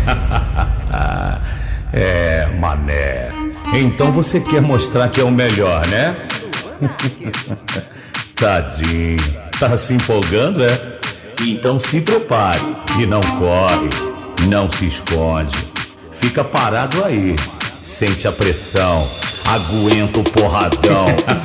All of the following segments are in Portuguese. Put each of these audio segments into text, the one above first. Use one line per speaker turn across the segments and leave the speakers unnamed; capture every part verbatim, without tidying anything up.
É, mané. Então você quer mostrar que é o melhor, né? Tadinho. Tá se empolgando, é? Então se prepare. E não corre. Não se esconde. Fica parado aí. Sente a pressão. Aguenta o porradão.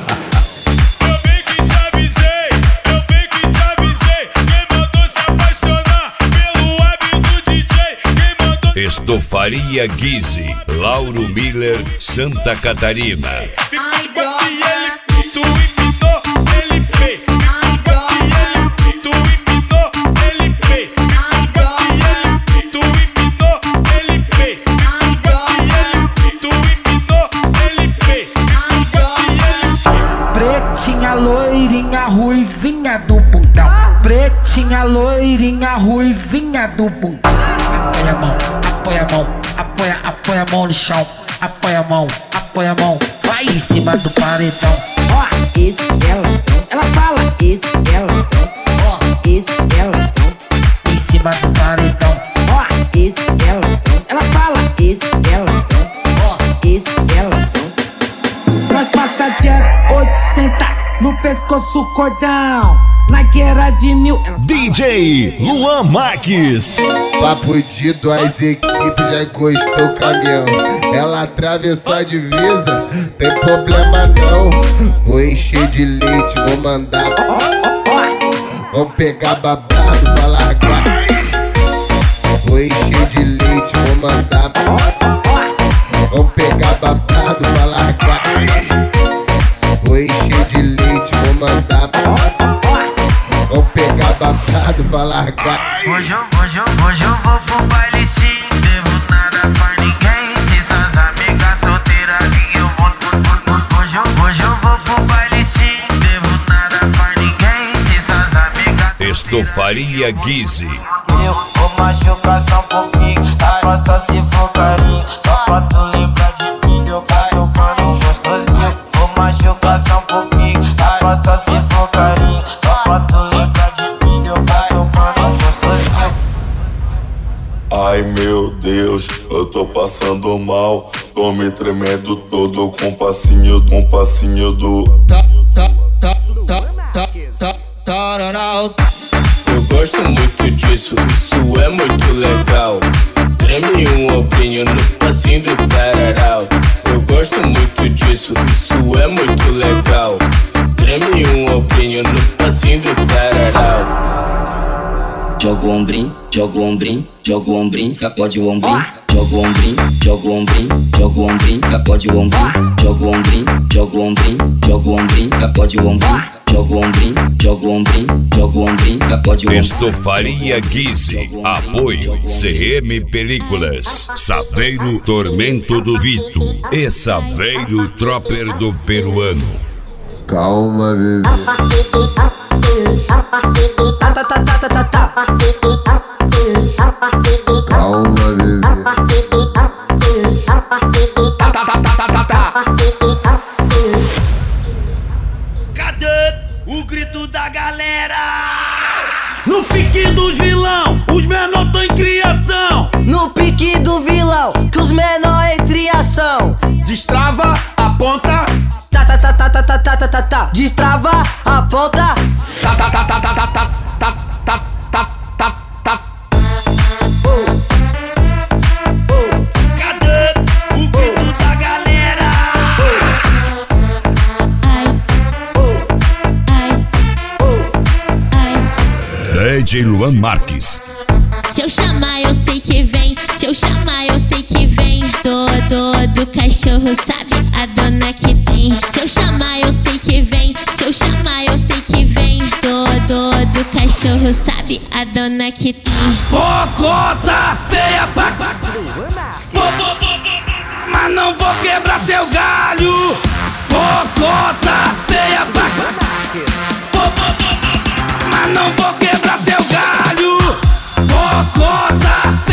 Estofaria Guise, Lauro Miller, Santa Catarina.
Ai, droga. Tu empinou, ele pei. Ai, droga. Tu empinou, ele pei. Ai, droga. Tu empinou, ele pei. Ai, droga. Tu empinou, ele pei. Ai, droga.
Pretinha, loirinha, ruivinha do bundão. Pretinha, loirinha, ruivinha do bundão. Apoia a mão, apoia a mão, apoia, apoia a mão no chão. Apoia a mão, apoia a mão, vai em cima do paredão. Ó, esse elatão, elas falam, esse elatão. Ó, esse elatão, em cima do paredão. Ó, esse elatão, elas falam, esse elatão. Ó, esse elatão. Nós passa direto, oitocentos no pescoço cordão. Na guerra de mil.
D J Luan Marques.
Papo de duas equipes, já encostou o caminhão. Ela atravessou a divisa, tem problema não. Vou encher de leite, vou mandar. Vamos pegar babado pra largar. Vou encher de leite, vou mandar. Vamos pegar babado pra largar. Vou encher de leite, vou mandar. Vamos pegar babado pra largar.
Hoje eu, hoje eu, hoje eu vou pro baile sim. Devo nada pra ninguém. Dessas amigas solteiras que eu vou tudo. Hoje eu, hoje eu vou pro baile sim. Devo nada pra ninguém. Dessas amigas
Estofaria Guise.
eu vou machucar só um pouquinho. Tá só se for carinho. Só pra tu lembrar de mim. Eu caio fano gostosinho. Vou machucar só um pouquinho. Tá só se for carinho. Só pra tu lembrar de mim. Eu caio fano gostosinho.
Ai meu Deus, eu tô passando mal. Tô me tremendo todo com passinho, com passinho do.
Eu gosto muito disso, isso é muito legal. Treme um ombrinho no passinho do tararau. Eu gosto muito disso, isso é muito legal. Treme um ombrinho no passinho do tararau.
Joga o ombrinho, joga o ombrinho, joga o ombrinho, sacode o ombrinho. Joga o ombrinho, joga o ombrinho, joga o ombrinho, sacode o ombrinho. Joga o ombrinho, joga o ombrinho, joga o ombrinho, sacode o ombrinho. Joga o ombrinho, joga o ombrinho, joga o ombrinho, sacode o ombrinho.
Estofaria Guise, apoio C M Películas, Saveiro Tormento do Vito e Saveiro Tropper do Peruano.
Calma, bebê.
Tá, tá, tá, tá, tá, tá.
Calma, bebê.
Tá, tá, tá, tá, tá, tá.
Cadê o grito da galera? No pique dos vilão, os menor tão em criação.
No pique do vilão, que os menor entre ação.
Destrava, aponta.
Tá, tá, tá, tá, tá, tá, tá, tá, tá, tá. Destrava, aponta.
Tá, tá, tá, tá, tá, tá, tá, tá, tá, tá, tá, tá. Cadê o grito da galera?
Ai, ai, ai.
D J Luan Marques.
Se eu chamar, eu sei que vem. Se eu chamar, eu sei que vem. Todo do cachorro sabe a dona que tem. Se eu chamar, eu sei que vem. Se eu chamar, eu sei que vem. Todo do cachorro sabe a dona que tem.
Bocota feia pra... Mas não vou quebrar teu galho. Bocota feia pra... Mas não vou quebrar teu galho. Bocota